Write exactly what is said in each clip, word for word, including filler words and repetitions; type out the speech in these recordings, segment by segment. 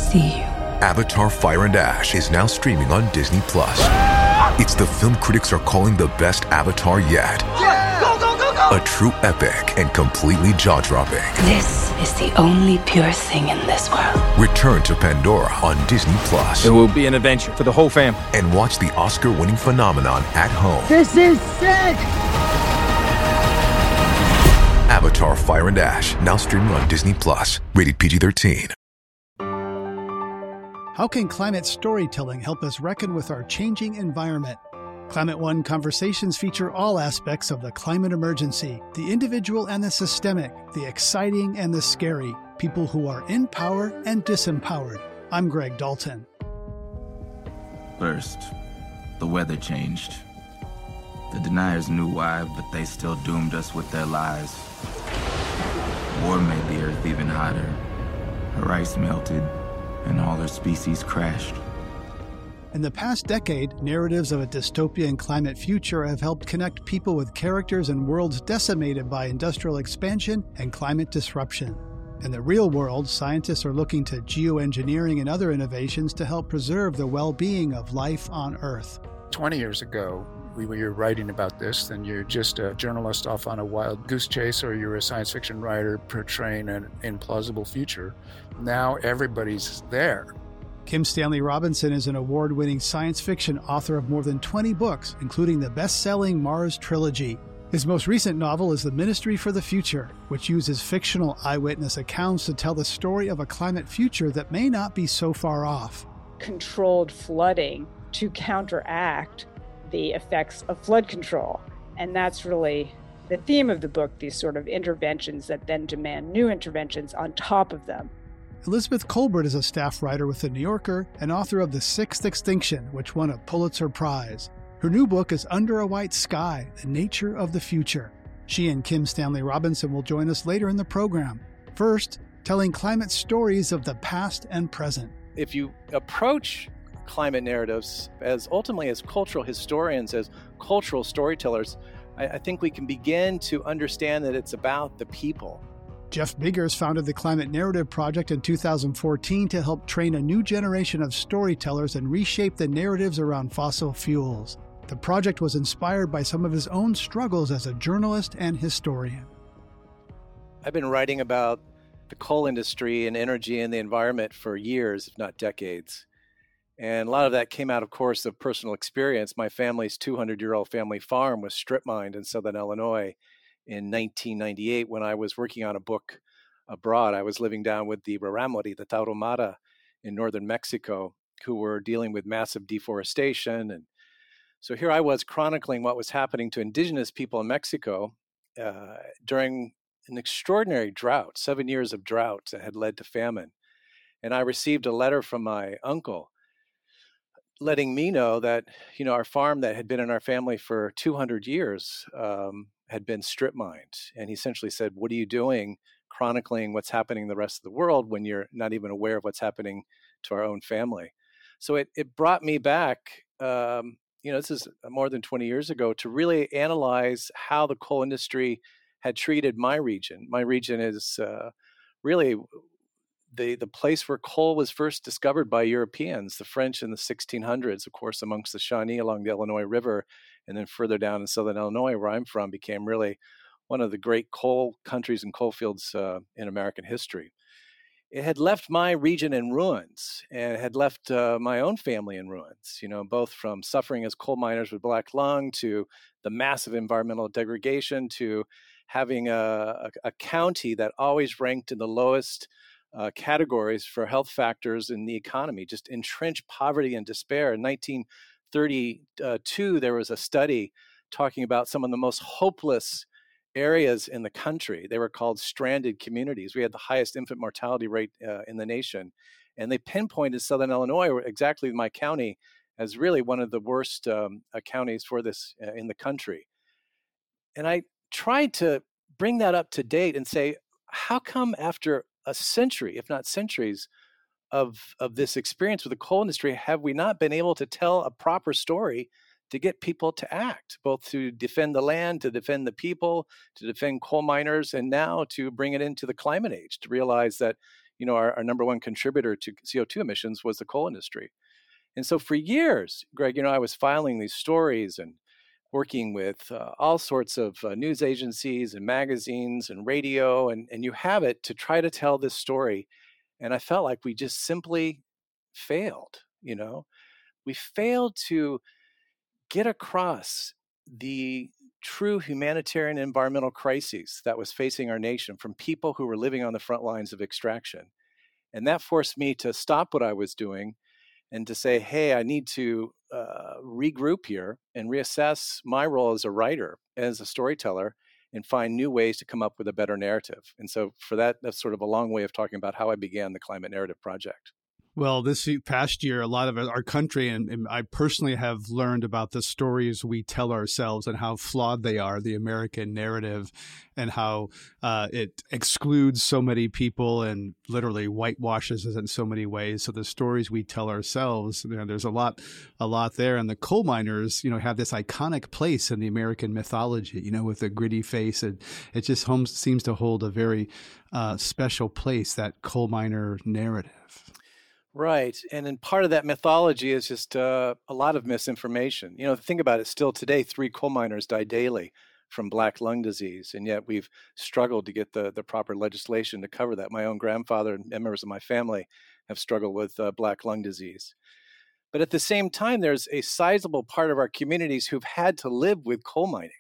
see you. Avatar: Fire and Ash is now streaming on Disney Plus. It's the film critics are calling the best Avatar yet. Yeah! Go, go, go, go! A true epic and completely jaw-dropping. This is the only pure thing in this world. Return to Pandora on Disney Plus. It will be an adventure for the whole family. And watch the Oscar-winning phenomenon at home. This is sick! Avatar: Fire and Ash, now streaming on Disney Plus. Rated P G thirteen. How can climate storytelling help us reckon with our changing environment? Climate One conversations feature all aspects of the climate emergency, the individual and the systemic, the exciting and the scary, people who are in power and disempowered. I'm Greg Dalton. First, the weather changed. The deniers knew why, but they still doomed us with their lies. War made the earth even hotter. Her ice melted, and all her species crashed. In the past decade, narratives of a dystopian climate future have helped connect people with characters and worlds decimated by industrial expansion and climate disruption. In the real world, scientists are looking to geoengineering and other innovations to help preserve the well-being of life on Earth. twenty years ago, when you're writing about this, then you're just a journalist off on a wild goose chase, or you're a science fiction writer portraying an implausible future. Now everybody's there. Kim Stanley Robinson is an award-winning science fiction author of more than twenty books, including the best-selling Mars trilogy. His most recent novel is The Ministry for the Future, which uses fictional eyewitness accounts to tell the story of a climate future that may not be so far off. Controlled flooding to counteract the effects of flood control. And that's really the theme of the book, these sort of interventions that then demand new interventions on top of them. Elizabeth Kolbert is a staff writer with The New Yorker and author of The Sixth Extinction, which won a Pulitzer Prize. Her new book is Under a White Sky, The Nature of the Future. She and Kim Stanley Robinson will join us later in the program. First, telling climate stories of the past and present. If you approach climate narratives as ultimately as cultural historians, as cultural storytellers, I, I think we can begin to understand that it's about the people. Jeff Biggers founded the Climate Narrative Project in two thousand fourteen to help train a new generation of storytellers and reshape the narratives around fossil fuels. The project was inspired by some of his own struggles as a journalist and historian. I've been writing about the coal industry and energy and the environment for years, if not decades. And a lot of that came out, of course, of personal experience. My family's two hundred year old family farm was strip mined in Southern Illinois in nineteen ninety-eight when I was working on a book abroad. I was living down with the Rarámuri, the Tarahumara in northern Mexico, who were dealing with massive deforestation. And so here I was chronicling what was happening to indigenous people in Mexico uh, during an extraordinary drought, seven years of drought that had led to famine. And I received a letter from my uncle letting me know that, you know, our farm that had been in our family for two hundred years um, had been strip mined. And he essentially said, what are you doing chronicling what's happening in the rest of the world when you're not even aware of what's happening to our own family? So it, it brought me back, um, you know, this is more than twenty years ago, to really analyze how the coal industry had treated my region. My region is uh, really the, the place where coal was first discovered by Europeans, the French in the sixteen hundreds, of course, amongst the Shawnee along the Illinois River, and then further down in southern Illinois, where I'm from, became really one of the great coal countries and coal fields uh, in American history. It had left my region in ruins, and it had left uh, my own family in ruins, you know, both from suffering as coal miners with black lung to the massive environmental degradation to having a, a, a county that always ranked in the lowest uh, categories for health factors in the economy, just entrenched poverty and despair. In nineteen thirty-two, there was a study talking about some of the most hopeless areas in the country. They were called stranded communities. We had the highest infant mortality rate uh, in the nation. And they pinpointed Southern Illinois, exactly my county, as really one of the worst um, uh, counties for this uh, in the country. And I tried to bring that up to date and say, how come after a century, if not centuries, of, of this experience with the coal industry, have we not been able to tell a proper story to get people to act, both to defend the land, to defend the people, to defend coal miners, and now to bring it into the climate age, to realize that, you know, our, our number one contributor to C O two emissions was the coal industry. And so for years, Greg, you know, I was filing these stories and working with uh, all sorts of uh, news agencies and magazines and radio, and, and you have it to try to tell this story. And I felt like we just simply failed, you know. We failed to get across the true humanitarian and environmental crises that was facing our nation from people who were living on the front lines of extraction. And that forced me to stop what I was doing and to say, hey, I need to uh, regroup here and reassess my role as a writer, as a storyteller, and find new ways to come up with a better narrative. And so for that, that's sort of a long way of talking about how I began the Climate Narrative Project. Well, this past year, a lot of our country, and, and I personally have learned about the stories we tell ourselves and how flawed they are, the American narrative, and how uh, it excludes so many people and literally whitewashes us in so many ways. So the stories we tell ourselves, you know, there's a lot, a lot there. And the coal miners, you know, have this iconic place in the American mythology, you know, with the gritty face. And it just home, seems to hold a very uh, special place, that coal miner narrative. Right. And then part of that mythology is just uh, a lot of misinformation. You know, think about it. Still today, three coal miners die daily from black lung disease. And yet we've struggled to get the, the proper legislation to cover that. My own grandfather and members of my family have struggled with uh, black lung disease. But at the same time, there's a sizable part of our communities who've had to live with coal mining,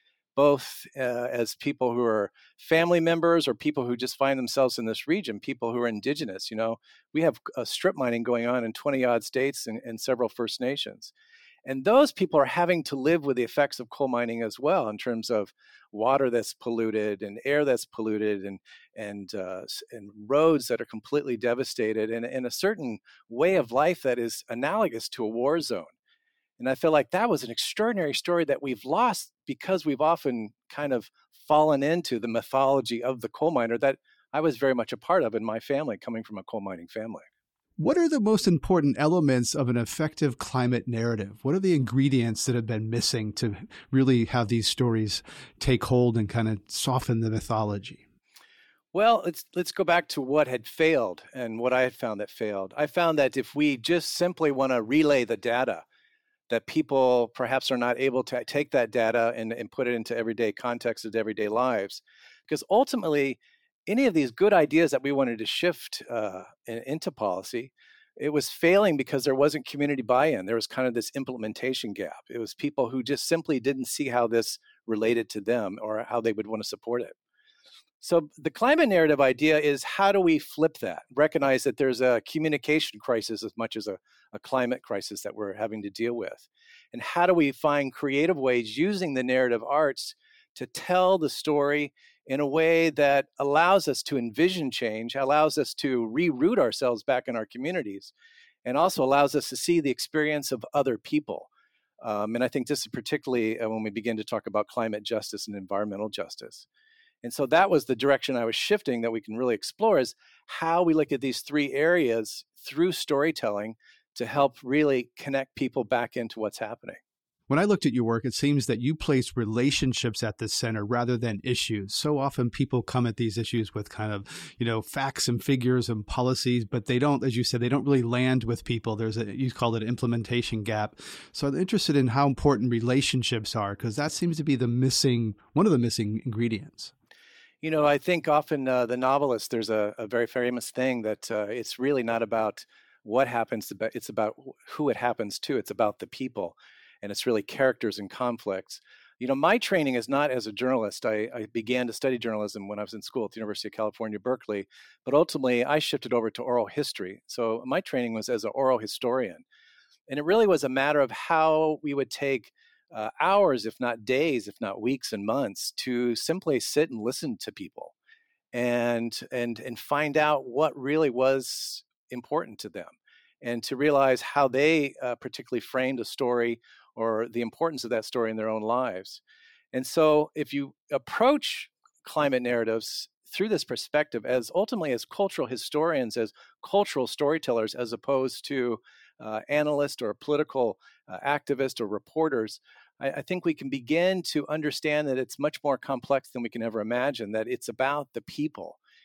both uh, as people who are family members or people who just find themselves in this region, people who are indigenous. You know, we have uh, strip mining going on in twenty odd states and, and several First Nations. And those people are having to live with the effects of coal mining as well, in terms of water that's polluted and air that's polluted and and uh, and roads that are completely devastated, and, and a certain way of life that is analogous to a war zone. And I feel like that was an extraordinary story that we've lost because we've often kind of fallen into the mythology of the coal miner that I was very much a part of in my family, coming from a coal mining family. What are the most important elements of an effective climate narrative? What are the ingredients that have been missing to really have these stories take hold and kind of soften the mythology? Well, let's let's go back to what had failed and what I had found that failed. I found that if we just simply want to relay the data, that people perhaps are not able to take that data and, and put it into everyday context of everyday lives. Because ultimately, any of these good ideas that we wanted to shift uh, in, into policy, it was failing because there wasn't community buy-in. There was kind of this implementation gap. It was people who just simply didn't see how this related to them or how they would want to support it. So the climate narrative idea is, how do we flip that? Recognize that there's a communication crisis as much as a, a climate crisis that we're having to deal with. And how do we find creative ways using the narrative arts to tell the story in a way that allows us to envision change, allows us to reroot ourselves back in our communities, and also allows us to see the experience of other people. Um, and I think this is particularly uh, when we begin to talk about climate justice and environmental justice. And so that was the direction I was shifting that we can really explore, is how we look at these three areas through storytelling to help really connect people back into what's happening. When I looked at your work, it seems that you place relationships at the center rather than issues. So often people come at these issues with kind of, you know, facts and figures and policies, but they don't, as you said, they don't really land with people. There's a, you called it an implementation gap. So I'm interested in how important relationships are, because that seems to be the missing, one of the missing ingredients. You know, I think often uh, the novelist, there's a, a very famous thing that uh, it's really not about what happens, to, it's about who it happens to. It's about the people, and it's really characters and conflicts. You know, my training is not as a journalist. I, I began to study journalism when I was in school at the University of California, Berkeley, but ultimately I shifted over to oral history. So my training was as an oral historian. And it really was a matter of how we would take Uh, hours, if not days, if not weeks and months, to simply sit and listen to people and and and find out what really was important to them, and to realize how they uh, particularly framed a story or the importance of that story in their own lives. And so if you approach climate narratives through this perspective as ultimately as cultural historians, as cultural storytellers, as opposed to uh, analysts or political uh, activists or reporters, I, I think we can begin to understand that it's much more complex than we can ever imagine, that it's about the people.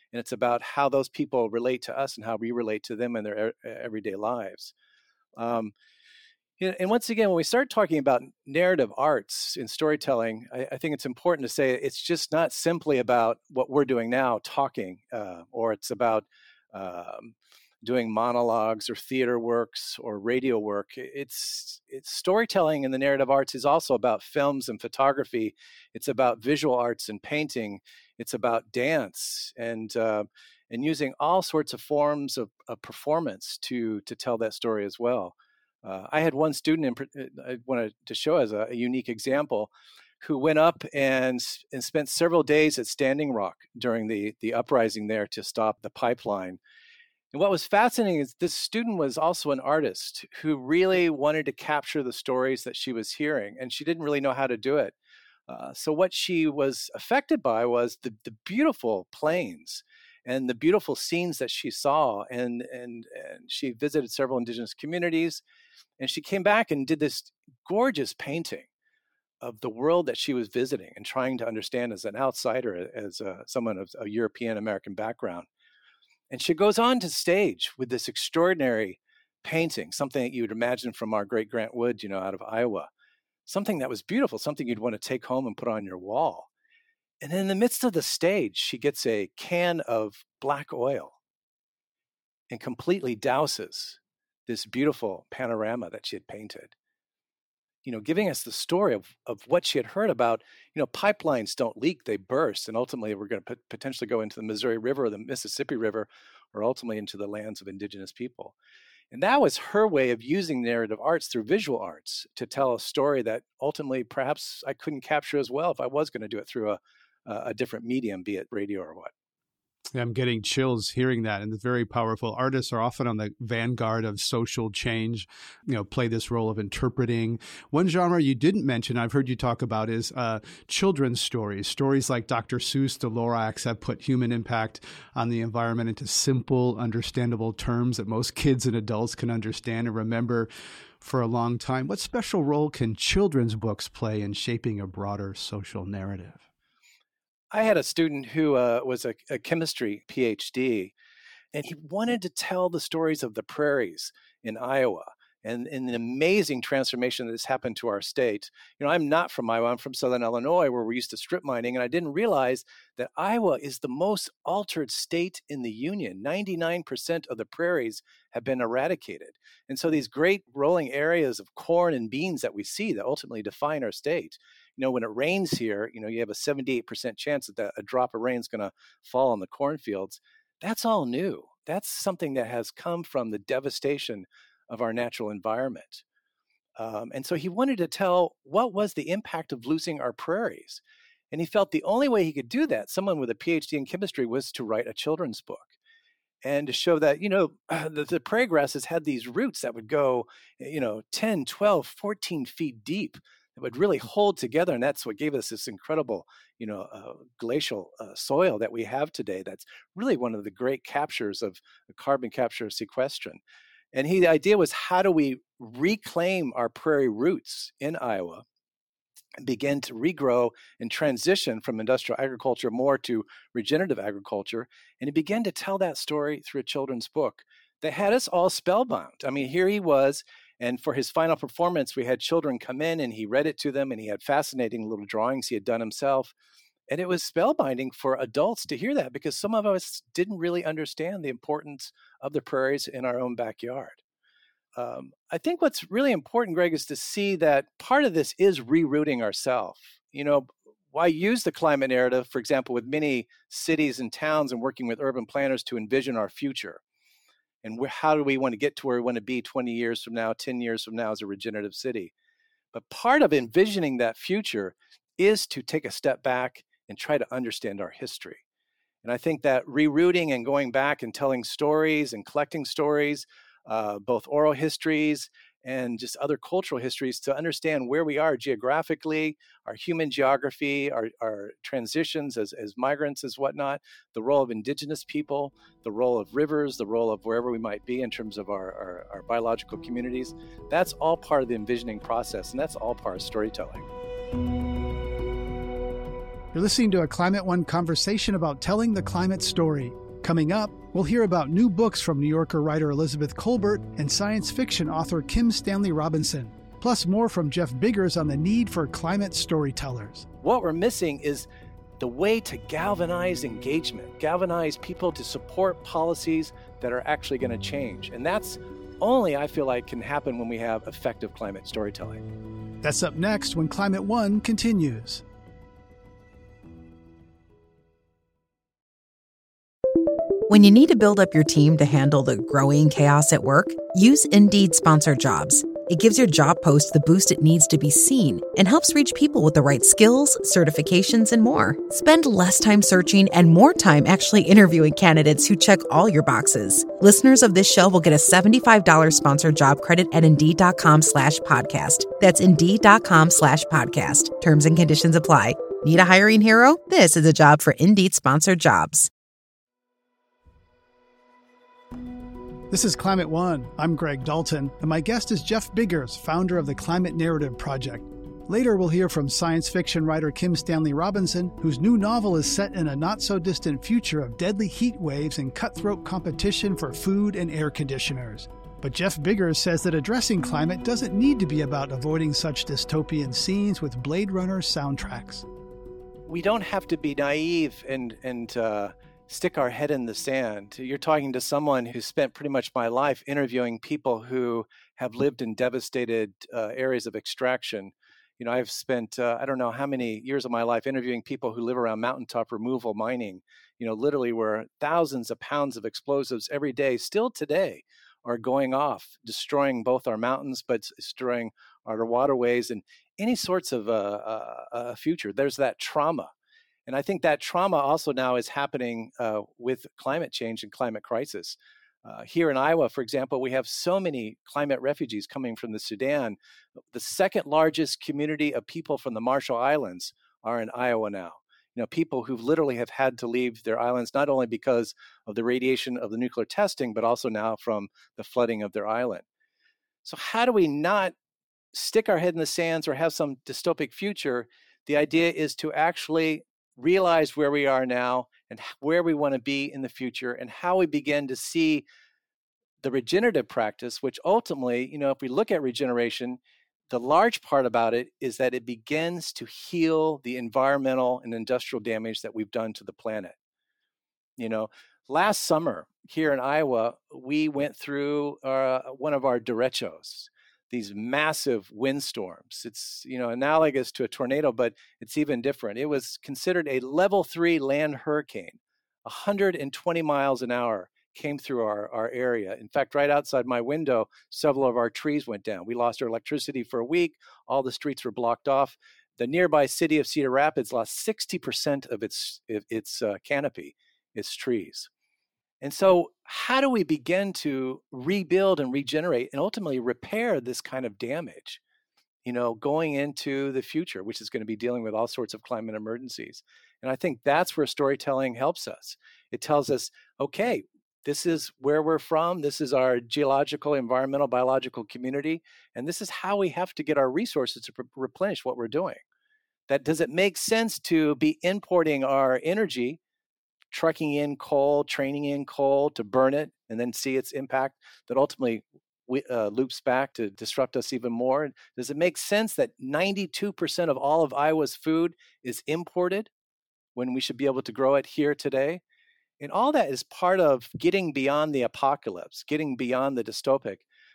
And it's about how those people relate to us and how we relate to them in their er- everyday lives. Um, and once again, when we start talking about narrative arts in storytelling, I, I think it's important to say it's just not simply about what we're doing now, talking, uh, or it's about um, doing monologues or theater works or radio work. It's, it's storytelling in the narrative arts is also about films and photography. It's about visual arts and painting. It's about dance and uh, and using all sorts of forms of, of performance to to tell that story as well. Uh, I had one student in, I wanted to show as a, a unique example who went up and, and spent several days at Standing Rock during the, the uprising there to stop the pipeline. And what was fascinating is this student was also an artist who really wanted to capture the stories that she was hearing, and she didn't really know how to do it. Uh, so what she was affected by was the, the beautiful plains and the beautiful scenes that she saw. And, and, and she visited several indigenous communities, and she came back and did this gorgeous painting of the world that she was visiting and trying to understand as an outsider, as a, someone of a European American background. And she goes on to stage with this extraordinary painting, something that you would imagine from our great Grant Wood, you know, out of Iowa, something that was beautiful, something you'd want to take home and put on your wall. And in the midst of the stage, she gets a can of black oil and completely douses this beautiful panorama that she had painted, you know, giving us the story of, of what she had heard about. You know, pipelines don't leak, they burst. And ultimately, we're going to p- potentially go into the Missouri River or the Mississippi River, or ultimately into the lands of indigenous people. And that was her way of using narrative arts through visual arts to tell a story that ultimately perhaps I couldn't capture as well if I was going to do it through a, a different medium, be it radio or what. I'm getting chills hearing that. And it's very powerful. Artists are often on the vanguard of social change, you know, play this role of interpreting. One genre you didn't mention, I've heard you talk about, is uh, children's stories. Stories like Doctor Seuss, the Lorax have put human impact on the environment into simple, understandable terms that most kids and adults can understand and remember for a long time. What special role can children's books play in shaping a broader social narrative? I had a student who uh, was a, a chemistry P H D, and he wanted to tell the stories of the prairies in Iowa and, and the amazing transformation that has happened to our state. You know, I'm not from Iowa. I'm from Southern Illinois, where we're used to strip mining, and I didn't realize that Iowa is the most altered state in the Union. ninety-nine percent of the prairies have been eradicated. And so these great rolling areas of corn and beans that we see that ultimately define our state, you know, when it rains here, you know, you have a seventy-eight percent chance that a drop of rain is going to fall on the cornfields. That's all new. That's something that has come from the devastation of our natural environment. Um, and so he wanted to tell what was the impact of losing our prairies. And he felt the only way he could do that, someone with a P H D in chemistry, was to write a children's book and to show that, you know, the, the prairie grasses had these roots that would go, you know, ten, twelve, fourteen feet deep. It would really hold together, and that's what gave us this incredible, you know, uh, glacial uh, soil that we have today. That's really one of the great captures of carbon capture sequestration. And he, the idea was, how do we reclaim our prairie roots in Iowa and begin to regrow and transition from industrial agriculture more to regenerative agriculture? And he began to tell that story through a children's book that had us all spellbound. I mean, here he was. And for his final performance, we had children come in and he read it to them, and he had fascinating little drawings he had done himself. And it was spellbinding for adults to hear that, because some of us didn't really understand the importance of the prairies in our own backyard. Um, I think what's really important, Greg, is to see that part of this is rerouting ourselves. You know, why use the climate narrative, for example, with many cities and towns and working with urban planners to envision our future? And how do we want to get to where we want to be twenty years from now, ten years from now as a regenerative city? But part of envisioning that future is to take a step back and try to understand our history. And I think that rerouting and going back and telling stories and collecting stories, uh, both oral histories and just other cultural histories, to understand where we are geographically, our human geography, our, our transitions as, as migrants, as whatnot, the role of indigenous people, the role of rivers, the role of wherever we might be in terms of our, our, our biological communities. That's all part of the envisioning process, and that's all part of storytelling. You're listening to a Climate One conversation about telling the climate story. Coming up, we'll hear about new books from New Yorker writer Elizabeth Kolbert and science fiction author Kim Stanley Robinson, plus more from Jeff Biggers on the need for climate storytellers. What we're missing is the way to galvanize engagement, galvanize people to support policies that are actually going to change. And that's only, I feel like, can happen when we have effective climate storytelling. That's up next when Climate One continues. When you need to build up your team to handle the growing chaos at work, use Indeed Sponsored Jobs. It gives your job post the boost it needs to be seen and helps reach people with the right skills, certifications, and more. Spend less time searching and more time actually interviewing candidates who check all your boxes. Listeners of this show will get a seventy-five dollars sponsored job credit at Indeed.com slash podcast. That's Indeed.com slash podcast. Terms and conditions apply. Need a hiring hero? This is a job for Indeed Sponsored Jobs. This is Climate One. I'm Greg Dalton, and my guest is Jeff Biggers, founder of the Climate Narrative Project. Later, we'll hear from science fiction writer Kim Stanley Robinson, whose new novel is set in a not-so-distant future of deadly heat waves and cutthroat competition for food and air conditioners. But Jeff Biggers says that addressing climate doesn't need to be about avoiding such dystopian scenes with Blade Runner soundtracks. We don't have to be naive and, and uh, stick our head in the sand. You're talking to someone who spent pretty much my life interviewing people who have lived in devastated uh, areas of extraction. You know, I've spent, uh, I don't know how many years of my life interviewing people who live around mountaintop removal mining, you know, literally where thousands of pounds of explosives every day, still today, are going off, destroying both our mountains, but destroying our waterways and any sorts of uh, uh, uh, future. There's that trauma. And I think that trauma also now is happening uh, with climate change and climate crisis. Uh, here in Iowa, for example, we have so many climate refugees coming from the Sudan. The second largest community of people from the Marshall Islands are in Iowa now. You know, people who literally have had to leave their islands, not only because of the radiation of the nuclear testing, but also now from the flooding of their island. So how do we not stick our head in the sands or have some dystopic future? The idea is to actually realize where we are now and where we want to be in the future and how we begin to see the regenerative practice, which ultimately, you know, if we look at regeneration, the large part about it is that it begins to heal the environmental and industrial damage that we've done to the planet. You know, last summer here in Iowa, we went through uh, one of our derechos, these massive windstorms. It's, you know, analogous to a tornado, but it's even different. It was considered a level three land hurricane, one hundred twenty miles an hour came through our, our area. In fact, right outside my window, several of our trees went down. We lost our electricity for a week. All the streets were blocked off. The nearby city of Cedar Rapids lost sixty percent of its, its uh, canopy, its trees. And so how do we begin to rebuild and regenerate and ultimately repair this kind of damage, you know, going into the future, which is going to be dealing with all sorts of climate emergencies? And I think that's where storytelling helps us. It tells us, okay, this is where we're from. This is our geological, environmental, biological community. And this is how we have to get our resources to re- replenish what we're doing. That does it make sense to be importing our energy, trucking in coal, training in coal to burn it, and then see its impact that ultimately uh, loops back to disrupt us even more? Does it make sense that ninety-two percent of all of Iowa's food is imported when we should be able to grow it here today? And all that is part of getting beyond the apocalypse, getting beyond the dystopic,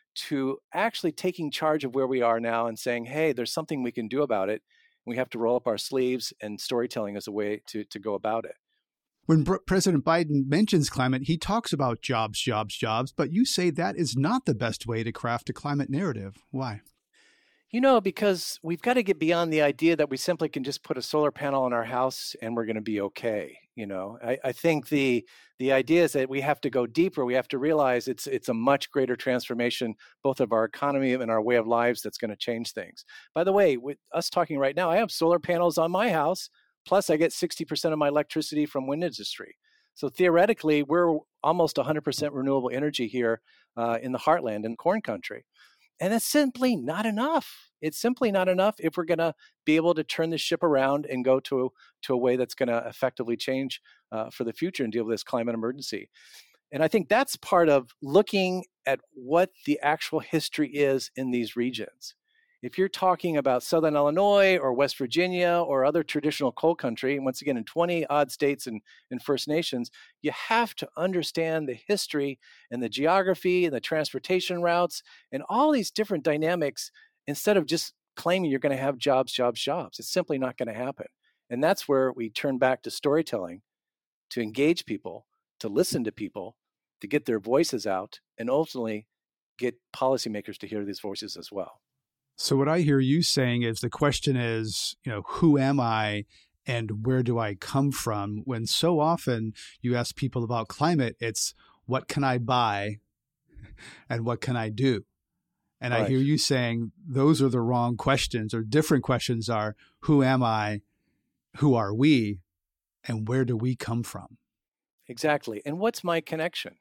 to actually taking charge of where we are now and saying, hey, there's something we can do about it. We have to roll up our sleeves, and storytelling is a way to, to go about it. When Br- President Biden mentions climate, he talks about jobs, jobs, jobs, but you say that is not the best way to craft a climate narrative. Why? You know, because we've got to get beyond the idea that we simply can just put a solar panel on our house and we're going to be okay. You know, I, I think the the idea is that we have to go deeper. We have to realize it's it's a much greater transformation, both of our economy and our way of lives, that's going to change things. By the way, with us talking right now, I have solar panels on my house. Plus, I get sixty percent of my electricity from wind industry. So theoretically, we're almost one hundred percent renewable energy here uh, in the heartland in corn country. And it's simply not enough. It's simply not enough if we're going to be able to turn the ship around and go to, to a way that's going to effectively change uh, for the future and deal with this climate emergency. And I think that's part of looking at what the actual history is in these regions. If you're talking about Southern Illinois or West Virginia or other traditional coal country, and once again, in twenty odd states and, and First Nations, you have to understand the history and the geography and the transportation routes and all these different dynamics instead of just claiming you're going to have jobs, jobs, jobs. It's simply not going to happen. And that's where we turn back to storytelling, to engage people, to listen to people, to get their voices out, and ultimately get policymakers to hear these voices as well. So what I hear you saying is the question is, you know, who am I and where do I come from? When so often you ask people about climate, it's what can I buy and what can I do? And right. I hear you saying those are the wrong questions, or different questions are who am I, who are we, and where do we come from? Exactly. And what's my connection?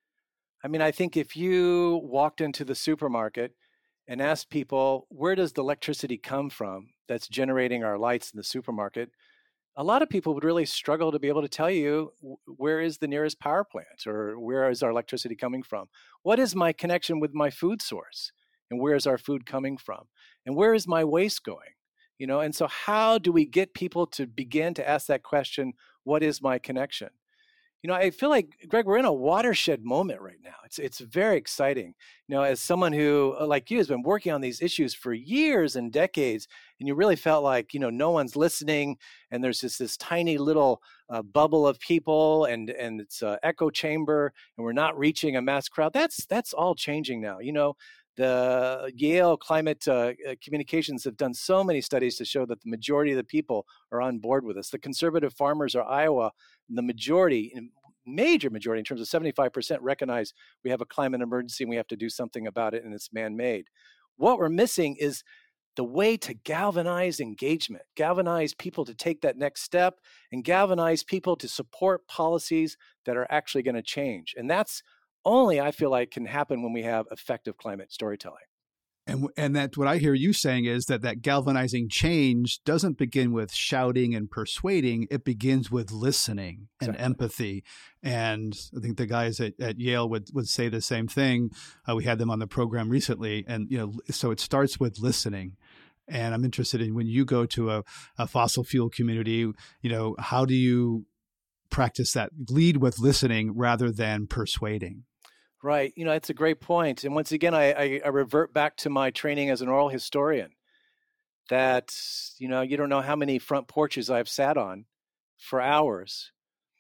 I mean, I think if you walked into the supermarket and asked people, where does the electricity come from that's generating our lights in the supermarket? A lot of people would really struggle to be able to tell you where is the nearest power plant or where is our electricity coming from? What is my connection with my food source? And where is our food coming from? And where is my waste going? You know, and so how do we get people to begin to ask that question, what is my connection? You know, I feel like, Greg, we're in a watershed moment right now. It's it's very exciting. You know, as someone who, like you, has been working on these issues for years and decades, and you really felt like, you know, no one's listening, and there's just this tiny little uh, bubble of people, and and it's an echo chamber, and we're not reaching a mass crowd. That's that's all changing now. You know, the Yale Climate uh, Communications have done so many studies to show that the majority of the people are on board with us. The conservative farmers of Iowa, the majority, major majority in terms of seventy-five percent recognize we have a climate emergency and we have to do something about it, and it's man-made. What we're missing is the way to galvanize engagement, galvanize people to take that next step, and galvanize people to support policies that are actually going to change. And that's only, I feel like, can happen when we have effective climate storytelling. And and that what I hear you saying is that that galvanizing change doesn't begin with shouting and persuading. It begins with listening and exactly. empathy. And I think the guys at, at Yale would, would say the same thing. Uh, we had them on the program recently. And, you know, so it starts with listening. And I'm interested in when you go to a, a fossil fuel community, you know, how do you practice that? Lead with listening rather than persuading. Right. You know, it's a great point. And once again, I, I, I revert back to my training as an oral historian that, you know, you don't know how many front porches I've sat on for hours.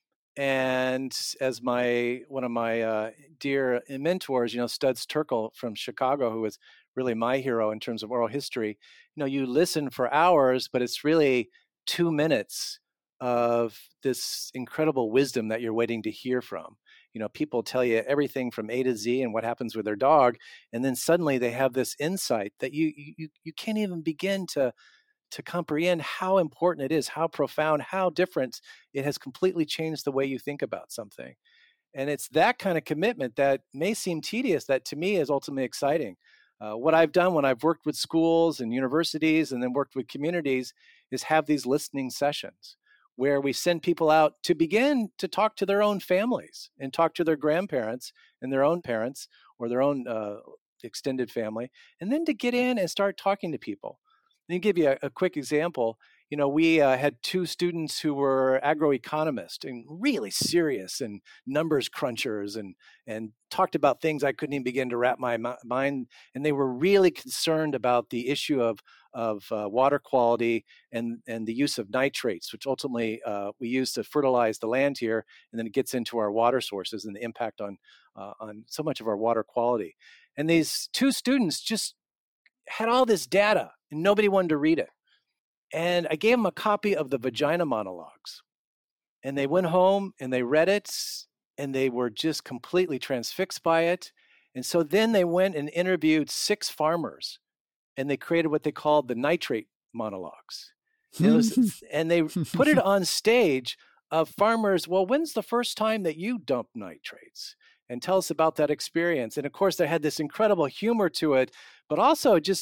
And as my one of my uh, dear mentors, you know, Studs Terkel from Chicago, who was really my hero in terms of oral history, you know, you listen for hours, but it's really two minutes of this incredible wisdom that you're waiting to hear from. You know, people tell you everything from A to Z and what happens with their dog, and then suddenly they have this insight that you you you can't even begin to to comprehend how important it is, how profound, how different it has completely changed the way you think about something. And it's that kind of commitment that may seem tedious that to me is ultimately exciting. Uh, what I've done when I've worked with schools and universities and then worked with communities is have these listening sessions where we send people out to begin to talk to their own families and talk to their grandparents and their own parents or their own uh, extended family, and then to get in and start talking to people. Let me give you a, a quick example. You know, we uh, had two students who were agroeconomists and really serious and numbers crunchers and and talked about things I couldn't even begin to wrap my mind. And they were really concerned about the issue of of uh, water quality and and the use of nitrates, which ultimately uh, we use to fertilize the land here, and then it gets into our water sources and the impact on uh, on so much of our water quality. And these two students just had all this data, and nobody wanted to read it. And I gave them a copy of the Vagina Monologues. And they went home and they read it, and they were just completely transfixed by it. And so then they went and interviewed six farmers, and they created what they called the Nitrate Monologues. And, it was, and they put it on stage of farmers. Well, when's the first time that you dumped nitrates? And tell us about that experience. And of course, they had this incredible humor to it, but also just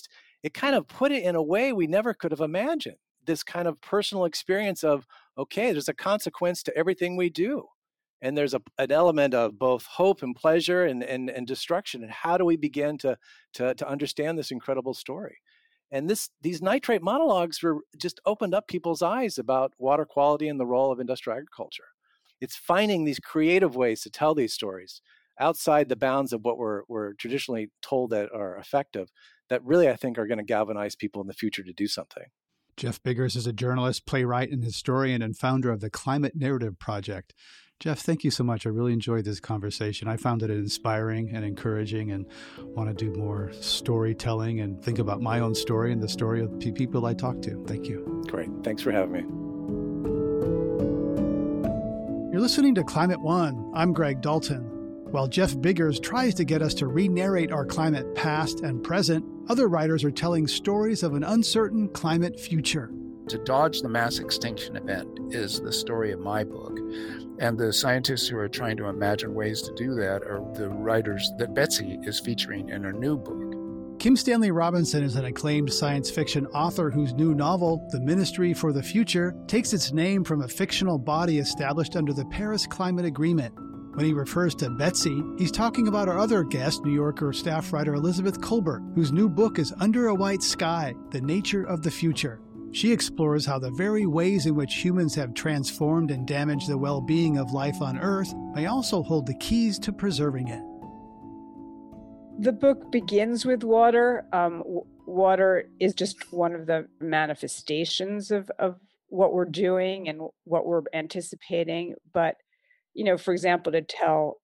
it kind of put it in a way we never could have imagined. This kind of personal experience of, okay, there's a consequence to everything we do. And there's a, an element of both hope and pleasure and, and, and destruction. And how do we begin to, to, to understand this incredible story? And this these nitrate monologues were just opened up people's eyes about water quality and the role of industrial agriculture. It's finding these creative ways to tell these stories outside the bounds of what we're, we're traditionally told that are effective, that really, I think, are going to galvanize people in the future to do something. Jeff Biggers is a journalist, playwright, and historian, and founder of the Climate Narrative Project. Jeff, thank you so much. I really enjoyed this conversation. I found it inspiring and encouraging, and want to do more storytelling and think about my own story and the story of the people I talk to. Thank you. Great. Thanks for having me. You're listening to Climate One. I'm Greg Dalton. While Jeff Biggers tries to get us to re-narrate our climate past and present, other writers are telling stories of an uncertain climate future. To dodge the mass extinction event is the story of my book. And the scientists who are trying to imagine ways to do that are the writers that Betsy is featuring in her new book. Kim Stanley Robinson is an acclaimed science fiction author whose new novel, The Ministry for the Future, takes its name from a fictional body established under the Paris Climate Agreement. When he refers to Betsy, he's talking about our other guest, New Yorker staff writer Elizabeth Kolbert, whose new book is Under a White Sky, The Nature of the Future. She explores how the very ways in which humans have transformed and damaged the well-being of life on Earth may also hold the keys to preserving it. The book begins with water. Um, w- water is just one of the manifestations of, of what we're doing and what we're anticipating. But, you know, for example, to tell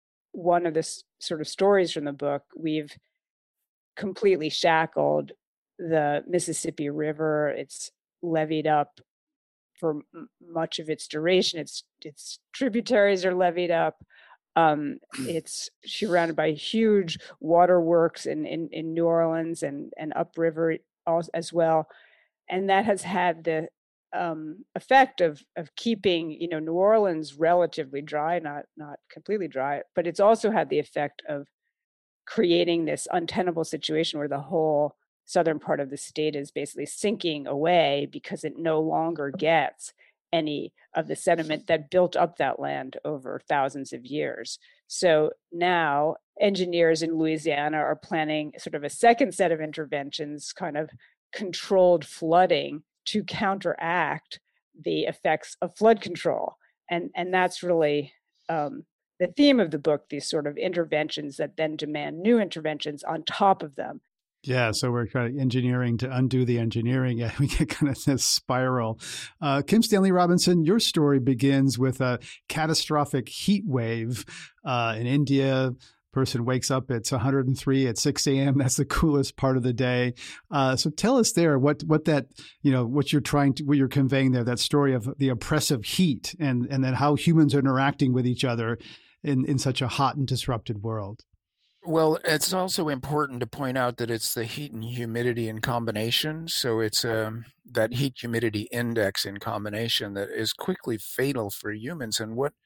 one of the s- sort of stories from the book, we've completely shackled the Mississippi River. It's levied up for m- much of its duration. Its its tributaries are levied up. Um, it's surrounded by huge waterworks in, in, in New Orleans and, and upriver as well. And that has had the um, effect of of keeping, you know, New Orleans relatively dry, not not completely dry, but it's also had the effect of creating this untenable situation where the whole southern part of the state is basically sinking away because it no longer gets any of the sediment that built up that land over thousands of years. So now engineers in Louisiana are planning sort of a second set of interventions, kind of controlled flooding, to counteract the effects of flood control. And, and that's really um, the theme of the book, these sort of interventions that then demand new interventions on top of them. Yeah, so we're kind of engineering to undo the engineering. Yeah, we get kind of this spiral. Uh, Kim Stanley Robinson, your story begins with a catastrophic heat wave uh, in India. Person wakes up, it's one hundred three at six a.m. That's the coolest part of the day. Uh, so tell us there what what that, you know, what you're trying to, what you're conveying there, that story of the oppressive heat and, and then how humans are interacting with each other in, in such a hot and disrupted world. Well, it's also important to point out that it's the heat and humidity in combination. So it's um, that heat humidity index in combination that is quickly fatal for humans. And what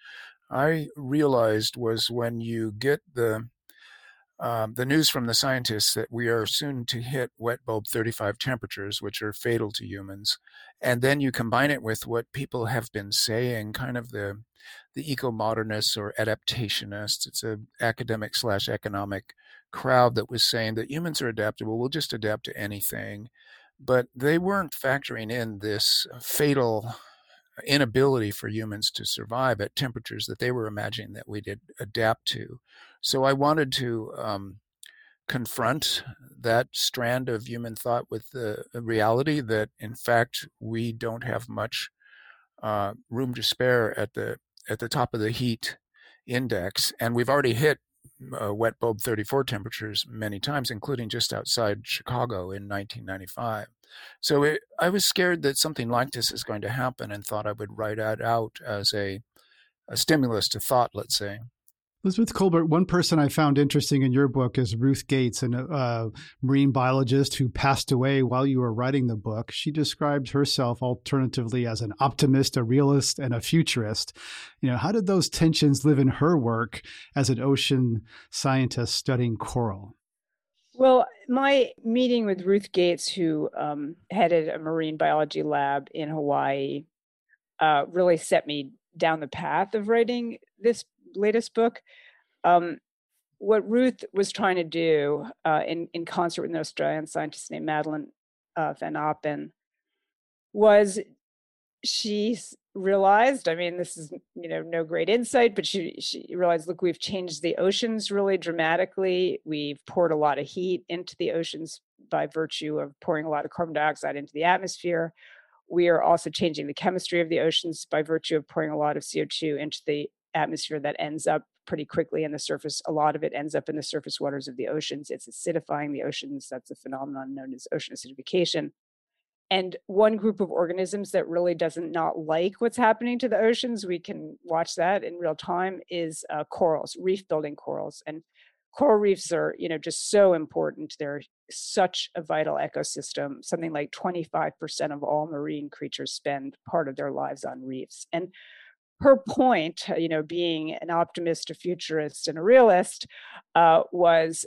I realized was when you get the um, the news from the scientists that we are soon to hit wet bulb thirty-five temperatures, which are fatal to humans, and then you combine it with what people have been saying, kind of the the eco-modernists or adaptationists. It's an academic slash economic crowd that was saying that humans are adaptable. We'll just adapt to anything. But they weren't factoring in this fatal inability for humans to survive at temperatures that they were imagining that we did adapt to. So I wanted to um, confront that strand of human thought with the reality that, in fact, we don't have much uh, room to spare at the at the top of the heat index. And we've already hit uh, wet bulb thirty-four temperatures many times, including just outside Chicago in nineteen ninety-five. So it, I was scared that something like this is going to happen and thought I would write that out as a, a stimulus to thought, let's say. Elizabeth Kolbert, one person I found interesting in your book is Ruth Gates, a uh, marine biologist who passed away while you were writing the book. She describes herself alternatively as an optimist, a realist, and a futurist. You know, how did those tensions live in her work as an ocean scientist studying coral? Well, my meeting with Ruth Gates, who um, headed a marine biology lab in Hawaii, uh, really set me down the path of writing this latest book. Um, what Ruth was trying to do uh, in, in concert with an Australian scientist named Madeline uh, Van Appen was she realized, I mean, this is, you know, no great insight, but she, she realized, look, we've changed the oceans really dramatically. We've poured a lot of heat into the oceans by virtue of pouring a lot of carbon dioxide into the atmosphere. We are also changing the chemistry of the oceans by virtue of pouring a lot of C O two into the atmosphere that ends up pretty quickly in the surface. A lot of it ends up in the surface waters of the oceans. It's acidifying the oceans. That's a phenomenon known as ocean acidification. And one group of organisms that really doesn't not like what's happening to the oceans, we can watch that in real time, is uh, corals, reef building corals. And coral reefs are, you know, just so important. They're such a vital ecosystem. Something like twenty-five percent of all marine creatures spend part of their lives on reefs. And her point, you know, being an optimist, a futurist, and a realist, uh, was,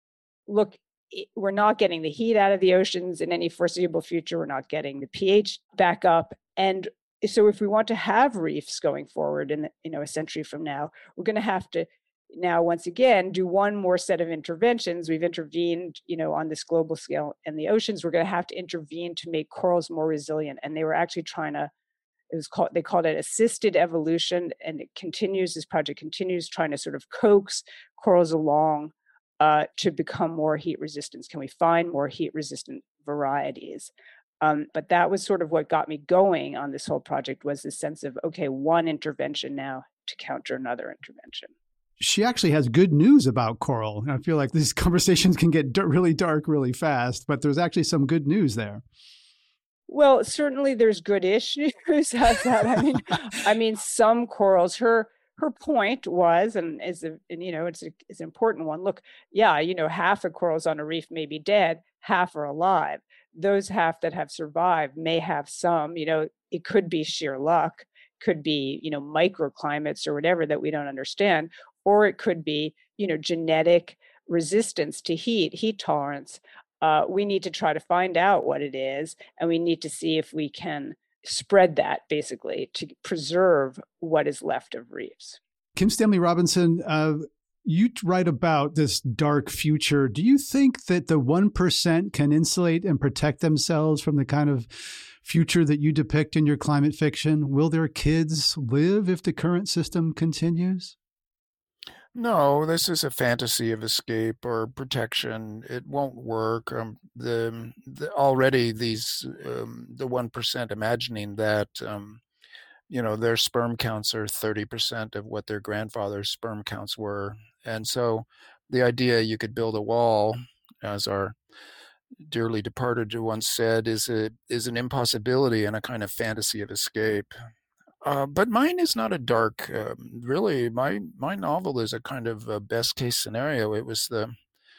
look, we're not getting the heat out of the oceans in any foreseeable future. We're not getting the pH back up. And so if we want to have reefs going forward in, you know, a century from now, we're going to have to now, once again, do one more set of interventions. We've intervened, you know, on this global scale in the oceans. We're going to have to intervene to make corals more resilient. And they were actually trying to, it was called, they called it assisted evolution. And it continues, this project continues trying to sort of coax corals along Uh, to become more heat resistant. Can we find more heat resistant varieties? Um, but that was sort of what got me going on this whole project, was this sense of, okay, one intervention now to counter another intervention. She actually has good news about coral. I feel like these conversations can get d- really dark really fast, but there's actually some good news there. Well, certainly there's good-ish news. How's that? I mean, I mean, some corals, her Her point was, and is a, and, you know, it's, a, it's an important one. Look, yeah, you know, half the corals on a reef may be dead, half are alive. Those half that have survived may have some, you know, it could be sheer luck, could be, you know, microclimates or whatever that we don't understand, or it could be, you know, genetic resistance to heat, heat tolerance. Uh, we need to try to find out what it is, and we need to see if we can spread that basically to preserve what is left of reefs. Kim Stanley Robinson, uh, you write about this dark future. Do you think that the one percent can insulate and protect themselves from the kind of future that you depict in your climate fiction? Will their kids live if the current system continues? No, this is a fantasy of escape or protection. It won't work. Um, the, the already these um, the one percent imagining that um, you know, their sperm counts are thirty percent of what their grandfather's sperm counts were, and so the idea you could build a wall, as our dearly departed once said, is a is an impossibility and a kind of fantasy of escape. Uh, but mine is not a dark, uh, really, my, my novel is a kind of a best case scenario. It was the,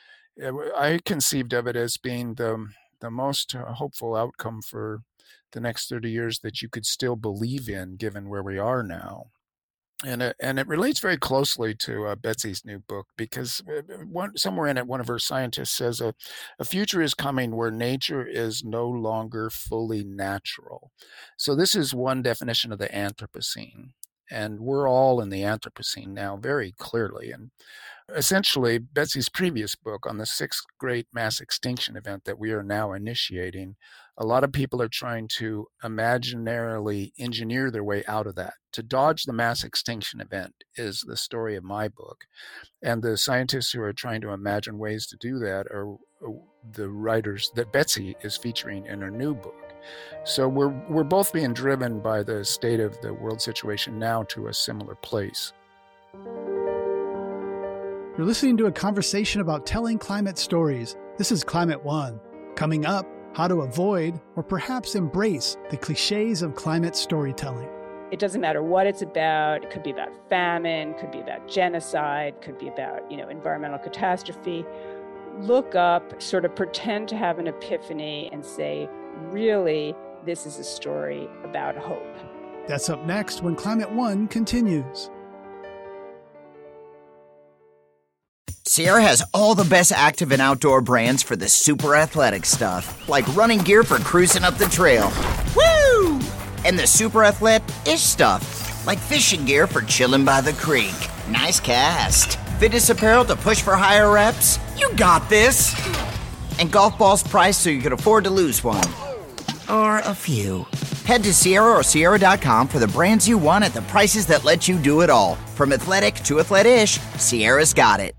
I conceived of it as being the, the most hopeful outcome for the next thirty years that you could still believe in, given where we are now. And it, and it relates very closely to uh, Betsy's new book, because one, somewhere in it, one of her scientists says a, a future is coming where nature is no longer fully natural. So this is one definition of the Anthropocene. And we're all in the Anthropocene now very clearly. And essentially, Betsy's previous book on the sixth great mass extinction event that we are now initiating, a lot of people are trying to imaginarily engineer their way out of that. To dodge the mass extinction event is the story of my book. And the scientists who are trying to imagine ways to do that are the writers that Betsy is featuring in her new book. So we're we're both being driven by the state of the world situation now to a similar place. You're listening to a conversation about telling climate stories. This is Climate One. Coming up, how to avoid or perhaps embrace the cliches of climate storytelling. It doesn't matter what it's about. It could be about famine, could be about genocide, could be about, you know, environmental catastrophe. Look up, sort of pretend to have an epiphany and say, really, this is a story about hope. That's up next when Climate One continues. Sierra has all the best active and outdoor brands for the super athletic stuff, like running gear for cruising up the trail. Woo! And the super athletic-ish stuff, like fishing gear for chilling by the creek. Nice cast. Fitness apparel to push for higher reps. You got this. And golf balls priced so you can afford to lose one. Or a few. Head to Sierra or Sierra dot com for the brands you want at the prices that let you do it all. From athletic to athletic-ish, Sierra's got it.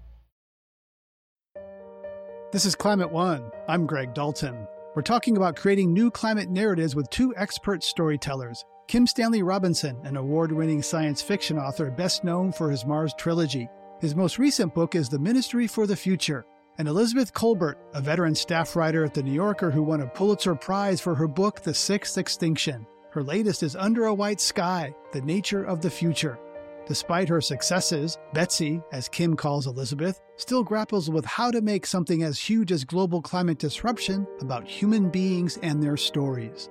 This is Climate One. I'm Greg Dalton. We're talking about creating new climate narratives with two expert storytellers. Kim Stanley Robinson, an award-winning science fiction author best known for his Mars trilogy. His most recent book is The Ministry for the Future. And Elizabeth Kolbert, a veteran staff writer at The New Yorker who won a Pulitzer Prize for her book, The Sixth Extinction. Her latest is Under a White Sky, The Nature of the Future. Despite her successes, Betsy, as Kim calls Elizabeth, still grapples with how to make something as huge as global climate disruption about human beings and their stories.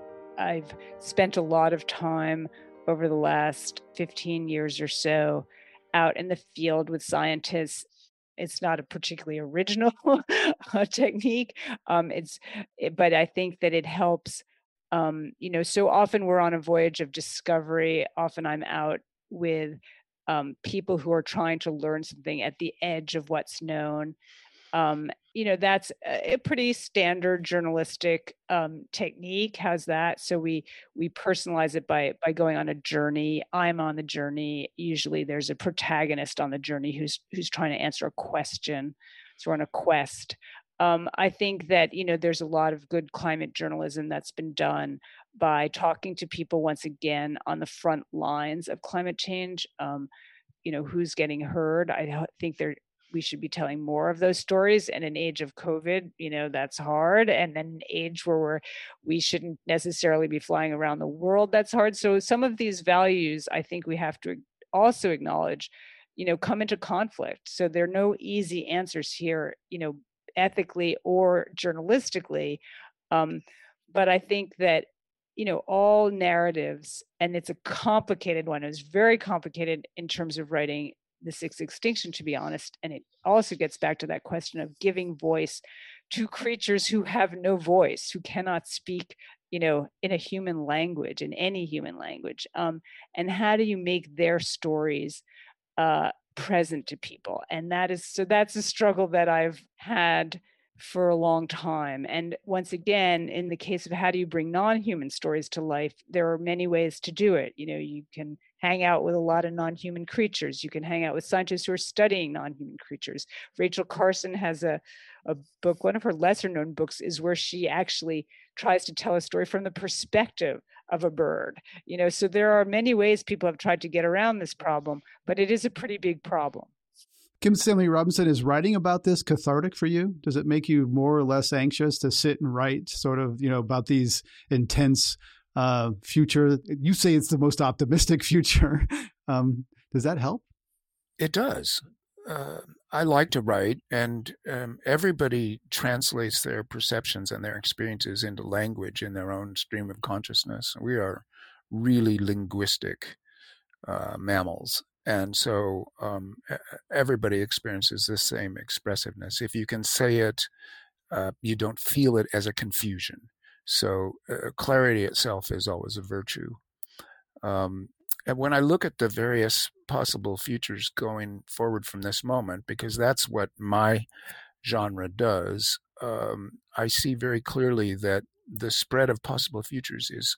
I've spent a lot of time over the last fifteen years or so out in the field with scientists. It's not a particularly original technique. Um, it's, it, but I think that it helps. Um, you know, so often we're on a voyage of discovery. Often I'm out with um, people who are trying to learn something at the edge of what's known. Um, you know, that's a pretty standard journalistic um, technique. How's that? So we we personalize it by by going on a journey. I'm on the journey. Usually there's a protagonist on the journey who's who's trying to answer a question. So we're on a quest. Um, I think that, you know, there's a lot of good climate journalism that's been done by talking to people once again on the front lines of climate change. Um, you know, who's getting heard. I think there we should be telling more of those stories. In an age of COVID, you know, that's hard. And then an age where we're, we shouldn't necessarily be flying around the world, that's hard. So some of these values, I think we have to also acknowledge, you know, come into conflict. So there are no easy answers here, you know, ethically or journalistically. Um, but I think that, you know, all narratives, and it's a complicated one, it's very complicated in terms of writing The Sixth Extinction, to be honest. And it also gets back to that question of giving voice to creatures who have no voice, who cannot speak, you know, in a human language, in any human language. Um, and how do you make their stories uh, present to people? And that is, so that's a struggle that I've had for a long time. And once again, in the case of how do you bring non-human stories to life, there are many ways to do it. You know, you can hang out with a lot of non-human creatures. You can hang out with scientists who are studying non-human creatures. Rachel Carson has a, a book, one of her lesser known books is where she actually tries to tell a story from the perspective of a bird. You know, so there are many ways people have tried to get around this problem, but it is a pretty big problem. Kim Stanley Robinson, is writing about this cathartic for you? Does it make you more or less anxious to sit and write sort of, you know, about these intense uh, future? You say it's the most optimistic future. Um, does that help? It does. Uh, I like to write, and um, everybody translates their perceptions and their experiences into language in their own stream of consciousness. We are really linguistic uh, mammals. And so um, everybody experiences the same expressiveness. If you can say it, uh, you don't feel it as a confusion. So uh, clarity itself is always a virtue. Um, and when I look at the various possible futures going forward from this moment, because that's what my genre does, um, I see very clearly that the spread of possible futures is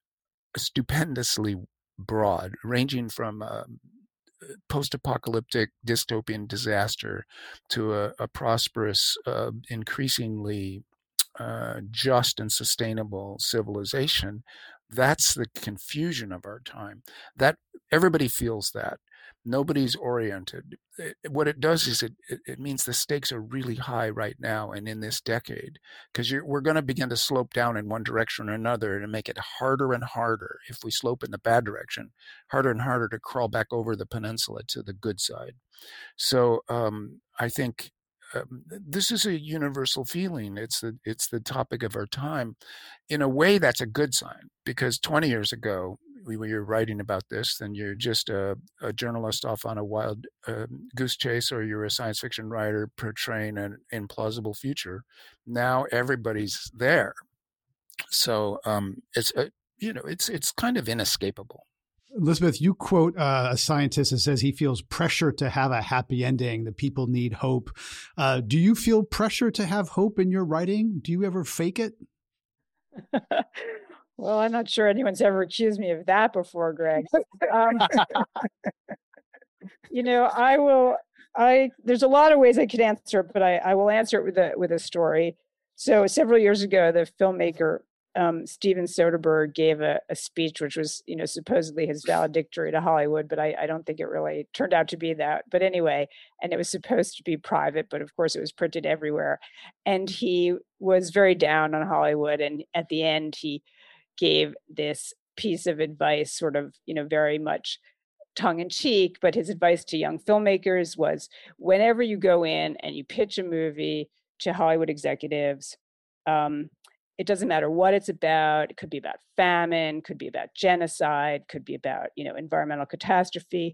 stupendously broad, ranging from uh, post-apocalyptic dystopian disaster to a, a prosperous, uh, increasingly uh, just and sustainable civilization. That's the confusion of our time. That everybody feels that. Nobody's oriented. It, what it does is it, it, it means the stakes are really high right now and in this decade, because we're going to begin to slope down in one direction or another and make it harder and harder, if we slope in the bad direction, harder and harder to crawl back over the peninsula to the good side. So um, I think um, this is a universal feeling. It's the, it's the topic of our time. In a way, that's a good sign, because twenty years ago, when you're writing about this, then you're just a, a journalist off on a wild uh, goose chase, or you're a science fiction writer portraying an implausible future. Now everybody's there. So um, it's, uh, you know, it's, it's kind of inescapable. Elizabeth, you quote uh, a scientist that says he feels pressure to have a happy ending, that people need hope. Uh, do you feel pressure to have hope in your writing? Do you ever fake it? Well, I'm not sure anyone's ever accused me of that before, Greg. Um, you know, I will, I, there's a lot of ways I could answer it, but I, I will answer it with a, with a story. So several years ago, the filmmaker, um, Steven Soderbergh gave a, a speech, which was, you know, supposedly his valedictory to Hollywood, but I, I don't think it really turned out to be that. But anyway, and it was supposed to be private, but of course it was printed everywhere. And he was very down on Hollywood. And at the end, he gave this piece of advice, sort of, you know, very much tongue in cheek, but his advice to young filmmakers was, whenever you go in and you pitch a movie to Hollywood executives, um, it doesn't matter what it's about. It could be about famine, could be about genocide, could be about, you know, environmental catastrophe.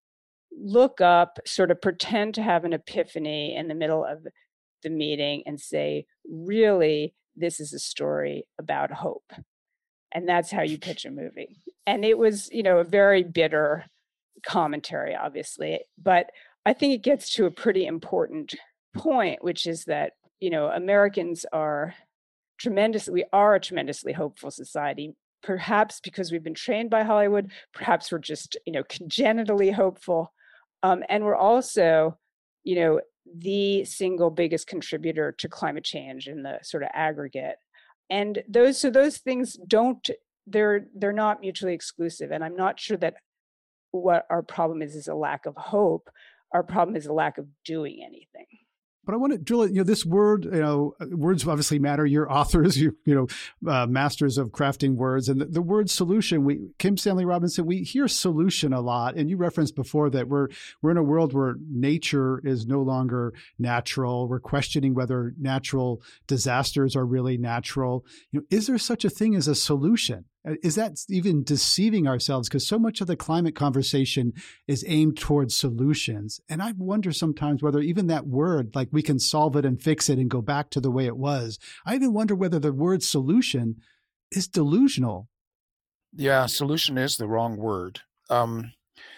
Look up, sort of pretend to have an epiphany in the middle of the meeting and say, really, this is a story about hope. And that's how you pitch a movie. And it was, you know, a very bitter commentary, obviously. But I think it gets to a pretty important point, which is that, you know, Americans are tremendous. We are a tremendously hopeful society, perhaps because we've been trained by Hollywood. Perhaps we're just, you know, congenitally hopeful. Um, and we're also, you know, the single biggest contributor to climate change in the sort of aggregate. And those, so those things don't, they're, they're not mutually exclusive. And I'm not sure that what our problem is, is a lack of hope. Our problem is a lack of doing anything. But I want to drill it, you know, this word, you know, words obviously matter. You're authors, you you know, uh, masters of crafting words. And the, the word solution, we, Kim Stanley Robinson, we hear solution a lot. And you referenced before that we're, we're in a world where nature is no longer natural. We're questioning whether natural disasters are really natural. You know, is there such a thing as a solution? Is that even deceiving ourselves? Because so much of the climate conversation is aimed towards solutions. And I wonder sometimes whether even that word, like we can solve it and fix it and go back to the way it was. I even wonder whether the word solution is delusional. Yeah, solution is the wrong word. Um,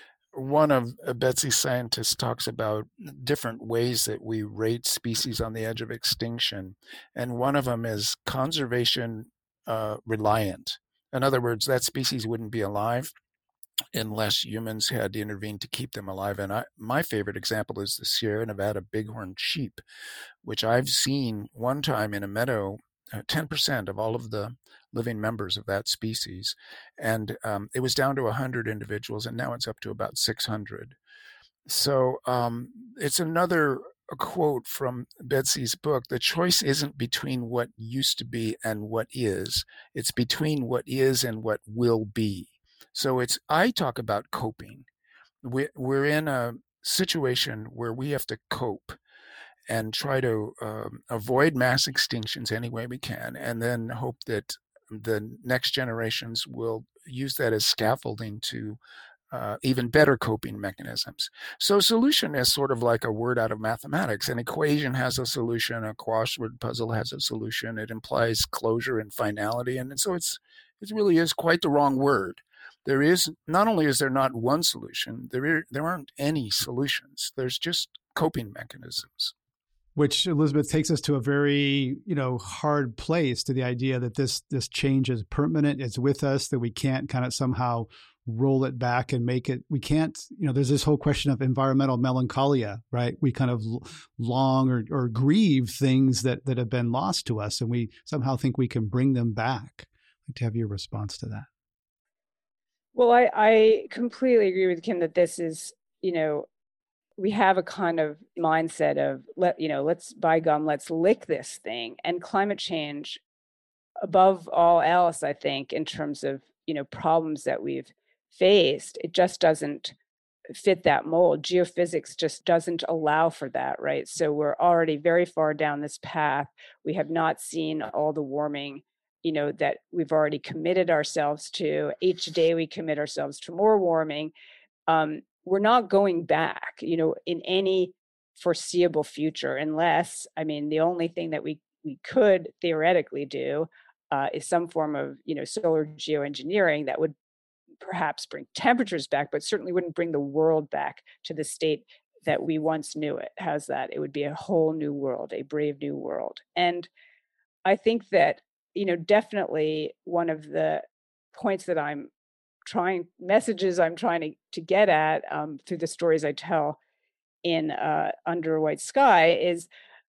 one of Betsy's scientists talks about different ways that we rate species on the edge of extinction. And one of them is conservation uh, reliant. In other words, that species wouldn't be alive unless humans had intervened to keep them alive. And I, my favorite example is the Sierra Nevada bighorn sheep, which I've seen one time in a meadow, uh, ten percent of all of the living members of that species. And um, it was down to one hundred individuals, and now it's up to about six hundred. So um, it's another a quote from Betsy's book. The choice isn't between what used to be and what is. It's between what is and what will be. So it's, I talk about coping. We, we're in a situation where we have to cope and try to um, avoid mass extinctions any way we can, and then hope that the next generations will use that as scaffolding to Uh, even better coping mechanisms. So solution is sort of like a word out of mathematics. An equation has a solution, a crossword puzzle has a solution. It implies closure and finality. And so it's it really is quite the wrong word. There is, not only is there not one solution, there are, there aren't any solutions. There's just coping mechanisms. Which, Elizabeth, takes us to a very, you know, hard place, to the idea that this this change is permanent, it's with us, that we can't kind of somehow roll it back and make it, we can't, you know, there's this whole question of environmental melancholia, right? We kind of long or, or grieve things that, that have been lost to us, and we somehow think we can bring them back. I'd like to have your response to that. Well, I, I completely agree with Kim that this is, you know, we have a kind of mindset of, let, you know, let's, by gum, let's lick this thing. And climate change, above all else, I think, in terms of, you know, problems that we've faced, it just doesn't fit that mold. Geophysics just doesn't allow for that, right? So we're already very far down this path. We have not seen all the warming, you know, that we've already committed ourselves to. Each day we commit ourselves to more warming. Um, we're not going back, you know, in any foreseeable future, unless, I mean, the only thing that we, we could theoretically do uh, is some form of, you know, solar geoengineering that would perhaps bring temperatures back, but certainly wouldn't bring the world back to the state that we once knew it. How's that? It would be a whole new world, a brave new world. And I think that, you know, definitely one of the points that I'm trying, messages I'm trying to, to get at um, through the stories I tell in uh, Under a White Sky is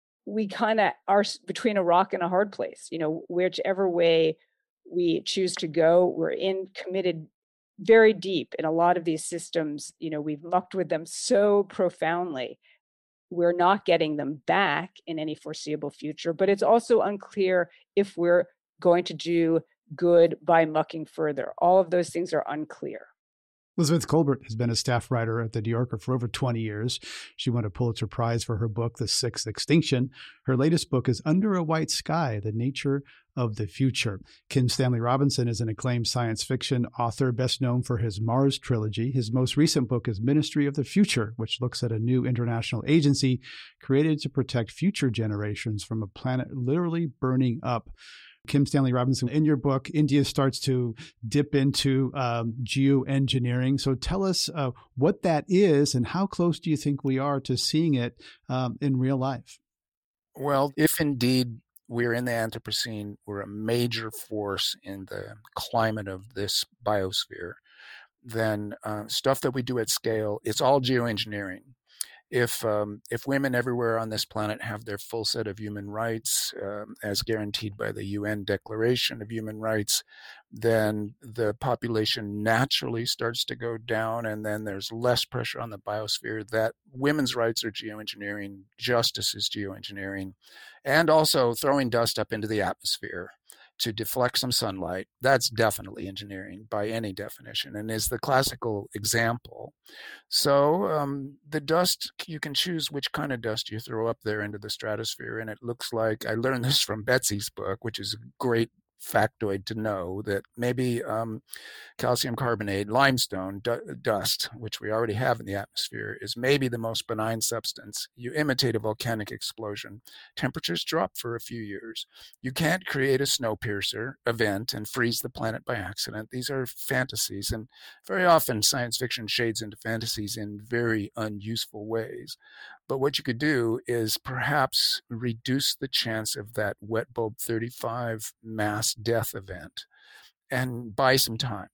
we kind of are between a rock and a hard place. You know, whichever way we choose to go, we're in committed very deep in a lot of these systems. You know, we've mucked with them so profoundly. We're not getting them back in any foreseeable future, but it's also unclear if we're going to do good by mucking further. All of those things are unclear. Elizabeth Kolbert has been a staff writer at The New Yorker for over twenty years. She won a Pulitzer Prize for her book, The Sixth Extinction. Her latest book is Under a White Sky, The Nature of the Future. Kim Stanley Robinson is an acclaimed science fiction author, best known for his Mars trilogy. His most recent book is Ministry of the Future, which looks at a new international agency created to protect future generations from a planet literally burning up. Kim Stanley Robinson, in your book, India starts to dip into um, geoengineering. So tell us uh, what that is and how close do you think we are to seeing it um, in real life? Well, if indeed we're in the Anthropocene, we're a major force in the climate of this biosphere, then uh, stuff that we do at scale, it's all geoengineering. If um, if women everywhere on this planet have their full set of human rights, um, as guaranteed by the U N Declaration of Human Rights, then the population naturally starts to go down, and then there's less pressure on the biosphere. That women's rights are geoengineering, justice is geoengineering, and also throwing dust up into the atmosphere to deflect some sunlight. That's definitely engineering by any definition, and is the classical example. So um, the dust, you can choose which kind of dust you throw up there into the stratosphere. And it looks like, I learned this from Betsy's book, which is a great factoid to know, that maybe um, calcium carbonate, limestone du- dust, which we already have in the atmosphere, is maybe the most benign substance. You imitate a volcanic explosion, temperatures drop for a few years. You can't create a snow piercer event and freeze the planet by accident. These are fantasies, and very often science fiction shades into fantasies in very unuseful ways. But what you could do is perhaps reduce the chance of that wet bulb thirty-five mass death event and buy some time.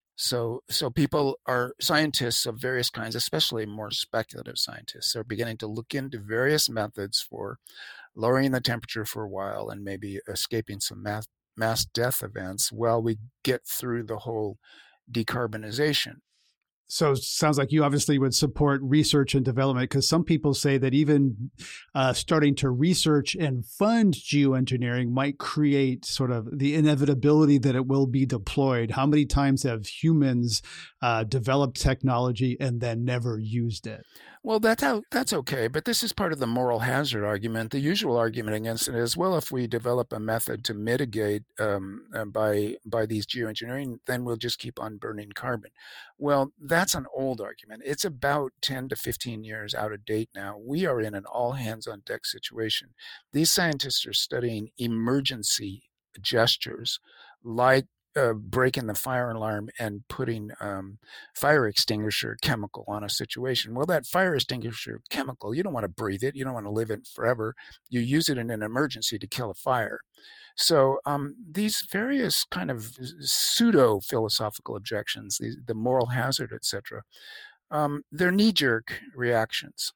So, so people are, scientists of various kinds, especially more speculative scientists, are beginning to look into various methods for lowering the temperature for a while and maybe escaping some mass, mass death events while we get through the whole decarbonization. So it sounds like you obviously would support research and development, because some people say that even uh, starting to research and fund geoengineering might create sort of the inevitability that it will be deployed. How many times have humans uh, developed technology and then never used it? Well, that's how, that's okay, but this is part of the moral hazard argument. The usual argument against it is, well, if we develop a method to mitigate um, uh, by by these geoengineering, then we'll just keep on burning carbon. Well, that's an old argument. It's about ten to fifteen years out of date now. We are in an all-hands-on-deck situation. These scientists are studying emergency gestures like Uh, breaking the fire alarm and putting um, fire extinguisher chemical on a situation. Well, that fire extinguisher chemical, you don't want to breathe it. You don't want to live it forever. You use it in an emergency to kill a fire. So um, these various kind of pseudo-philosophical objections, the, the moral hazard, et cetera, um, they're knee-jerk reactions.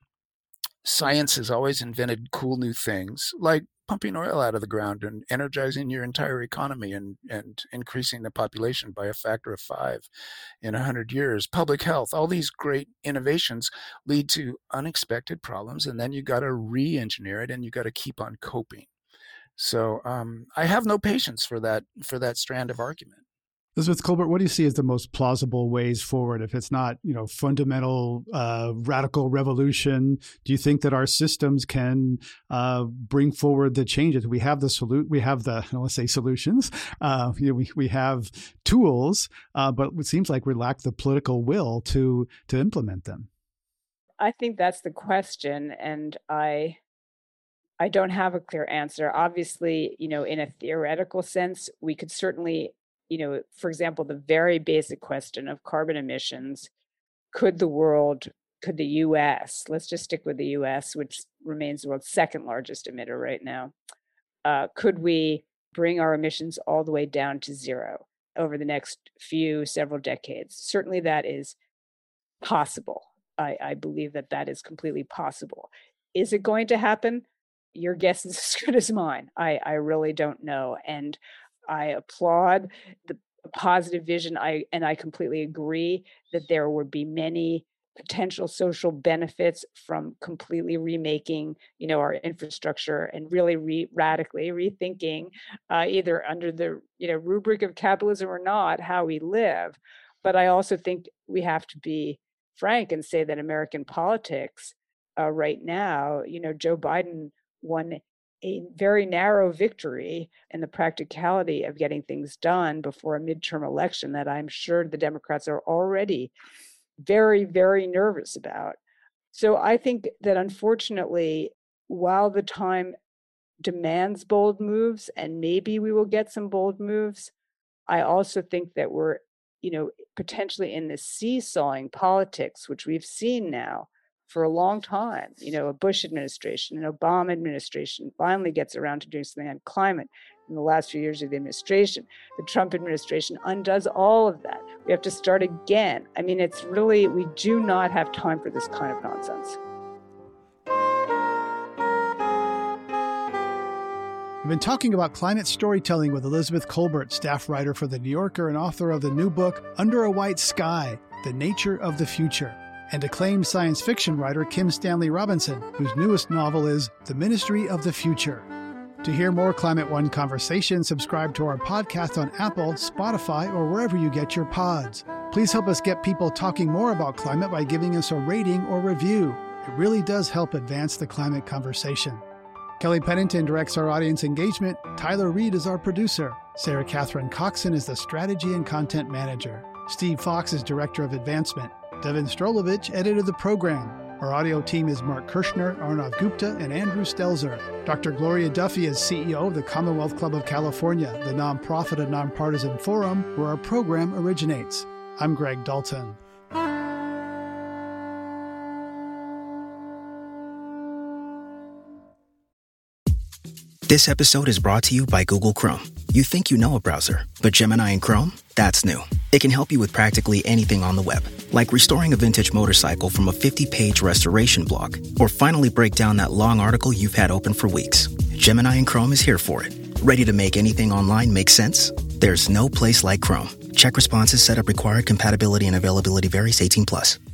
Science has always invented cool new things, like pumping oil out of the ground and energizing your entire economy and, and increasing the population by a factor of five in a hundred years. Public health, all these great innovations lead to unexpected problems, and then you got to re-engineer it, and you got to keep on coping. So um, I have no patience for that for that strand of argument. Elizabeth Kolbert, what do you see as the most plausible ways forward? If it's not, you know, fundamental, uh, radical revolution, do you think that our systems can uh, bring forward the changes? We have the solu- we have the, I don't want to say solutions. Uh, you know, we we have tools, uh, but it seems like we lack the political will to to implement them. I think that's the question, and I. I don't have a clear answer. Obviously, you know, in a theoretical sense, we could certainly, you know, for example, the very basic question of carbon emissions, could the world, could the U S, let's just stick with the U S, which remains the world's second largest emitter right now, uh, could we bring our emissions all the way down to zero over the next few, several decades? Certainly that is possible. I, I believe that that is completely possible. Is it going to happen? Your guess is as good as mine. I, I really don't know. And I applaud the positive vision. I and I completely agree that there would be many potential social benefits from completely remaking, you know, our infrastructure and really re- radically rethinking, uh, either under the you know rubric of capitalism or not, how we live. But I also think we have to be frank and say that American politics uh, right now, you know, Joe Biden won a very narrow victory in the practicality of getting things done before a midterm election that I'm sure the Democrats are already very, very nervous about. So I think that unfortunately, while the time demands bold moves, and maybe we will get some bold moves, I also think that we're, you know, potentially in this seesawing politics, which we've seen now for a long time. You know, a Bush administration, an Obama administration finally gets around to doing something on climate in the last few years of the administration. The Trump administration undoes all of that. We have to start again. I mean, it's really, we do not have time for this kind of nonsense. We've been talking about climate storytelling with Elizabeth Kolbert, staff writer for The New Yorker and author of the new book, Under a White Sky, The Nature of the Future, and acclaimed science fiction writer Kim Stanley Robinson, whose newest novel is The Ministry of the Future. To hear more Climate One conversation, subscribe to our podcast on Apple, Spotify, or wherever you get your pods. Please help us get people talking more about climate by giving us a rating or review. It really does help advance the climate conversation. Kelly Pennington directs our audience engagement. Tyler Reed is our producer. Sarah Catherine Coxon is the strategy and content manager. Steve Fox is director of advancement. Devin Strolovich edited the program. Our audio team is Mark Kirshner, Arnav Gupta, and Andrew Stelzer. Doctor Gloria Duffy is C E O of the Commonwealth Club of California, the nonprofit and nonpartisan forum where our program originates. I'm Greg Dalton. This episode is brought to you by Google Chrome. You think you know a browser, but Gemini and Chrome? That's new. It can help you with practically anything on the web, like restoring a vintage motorcycle from a fifty-page restoration blog, or finally break down that long article you've had open for weeks. Gemini and Chrome is here for it. Ready to make anything online make sense? There's no place like Chrome. Check responses, setup required, compatibility and availability varies, eighteen plus.